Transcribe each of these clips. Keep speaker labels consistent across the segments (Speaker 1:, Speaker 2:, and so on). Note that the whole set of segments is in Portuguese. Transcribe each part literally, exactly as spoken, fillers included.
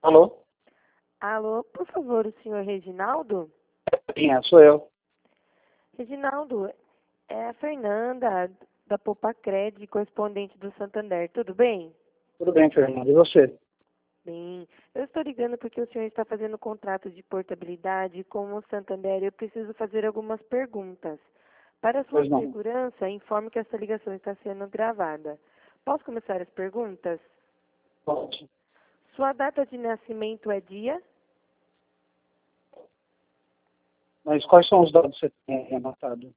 Speaker 1: Alô?
Speaker 2: Alô, por favor, o senhor Reginaldo?
Speaker 1: Quem é? Sou eu.
Speaker 2: Reginaldo, é a Fernanda, da Popacred, correspondente do Santander. Tudo bem?
Speaker 1: Tudo bem, Fernando. E você?
Speaker 2: Bem, eu estou ligando porque o senhor está fazendo contrato de portabilidade com o Santander e eu preciso fazer algumas perguntas. Para sua
Speaker 1: Pois não.
Speaker 2: segurança, informo que essa ligação está sendo gravada. Posso começar as perguntas?
Speaker 1: Pode.
Speaker 2: Sua data de nascimento é dia?
Speaker 1: Mas quais são os dados que você tem anotado?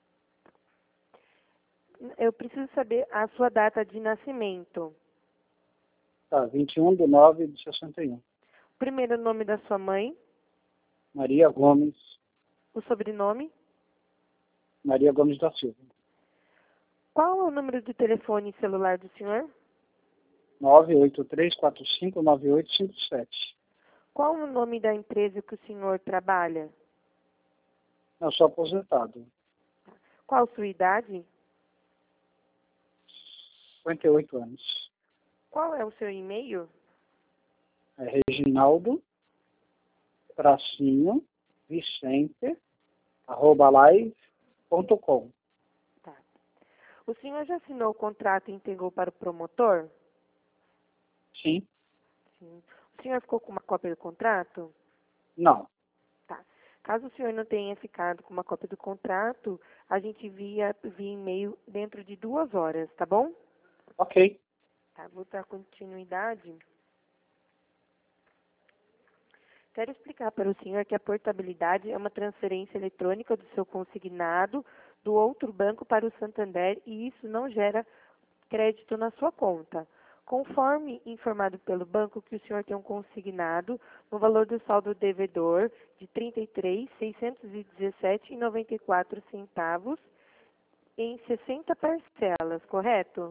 Speaker 2: Eu preciso saber a sua data de nascimento.
Speaker 1: Tá, vinte e um de nove de sessenta e um.
Speaker 2: Primeiro nome da sua mãe,
Speaker 1: Maria Gomes,
Speaker 2: o sobrenome.
Speaker 1: Maria Gomes da Silva.
Speaker 2: Qual é o número de telefone celular do senhor?
Speaker 1: nove oito três quatro cinco nove oito cinco sete.
Speaker 2: Qual o nome da empresa que o senhor trabalha?
Speaker 1: Eu sou aposentado.
Speaker 2: Qual a sua idade?
Speaker 1: cinquenta e oito anos.
Speaker 2: Qual é o seu e-mail?
Speaker 1: É Reginaldo, tracinho, Vicente, arroba live ponto com.
Speaker 2: Tá. O senhor já assinou o contrato e entregou para o promotor?
Speaker 1: Sim?
Speaker 2: Sim. O senhor ficou com uma cópia do contrato?
Speaker 1: Não.
Speaker 2: Tá. Caso o senhor não tenha ficado com uma cópia do contrato, a gente envia via e-mail dentro de duas horas, tá bom?
Speaker 1: Ok.
Speaker 2: Tá, vou dar continuidade. Quero explicar para o senhor que a portabilidade é uma transferência eletrônica do seu consignado do outro banco para o Santander e isso não gera crédito na sua conta. Conforme informado pelo banco que o senhor tem um consignado no valor do saldo devedor de trinta e três mil seiscentos e dezessete reais e noventa e quatro centavos em sessenta parcelas, correto?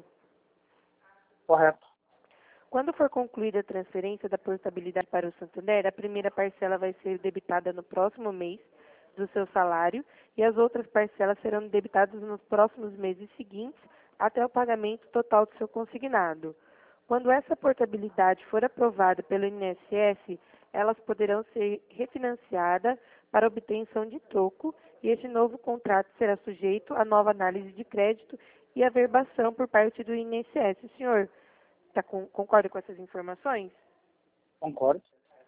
Speaker 1: Correto.
Speaker 2: Quando for concluída a transferência da portabilidade para o Santander, a primeira parcela vai ser debitada no próximo mês do seu salário e as outras parcelas serão debitadas nos próximos meses seguintes até o pagamento total do seu consignado. Quando essa portabilidade for aprovada pelo I N S S, elas poderão ser refinanciadas para obtenção de troco e este novo contrato será sujeito a nova análise de crédito e averbação por parte do I N S S. Senhor, Tá com, concorda com essas informações?
Speaker 1: Concordo.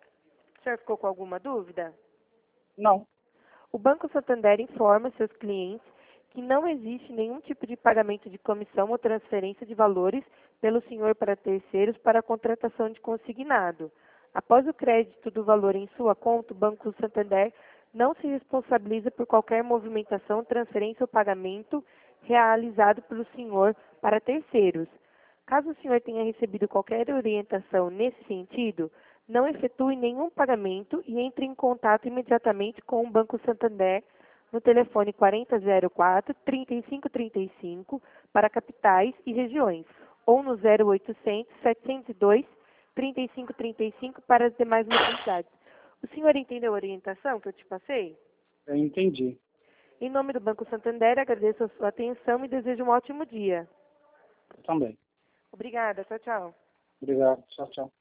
Speaker 2: O senhor ficou com alguma dúvida?
Speaker 1: Não.
Speaker 2: O Banco Santander informa seus clientes que não existe nenhum tipo de pagamento de comissão ou transferência de valores pelo senhor para terceiros para a contratação de consignado. Após o crédito do valor em sua conta, o Banco Santander não se responsabiliza por qualquer movimentação, transferência ou pagamento realizado pelo senhor para terceiros. Caso o senhor tenha recebido qualquer orientação nesse sentido, não efetue nenhum pagamento e entre em contato imediatamente com o Banco Santander no telefone quarenta zero quatro, trinta e cinco trinta e cinco para capitais e regiões ou no zero oitocentos, setecentos e dois, trinta e cinco trinta e cinco para as demais necessidades. O senhor entendeu a orientação que eu te passei?
Speaker 1: Eu entendi.
Speaker 2: Em nome do Banco Santander, agradeço a sua atenção e desejo um ótimo dia.
Speaker 1: Eu também.
Speaker 2: Obrigada, tchau, tchau.
Speaker 1: Obrigado. Tchau, tchau.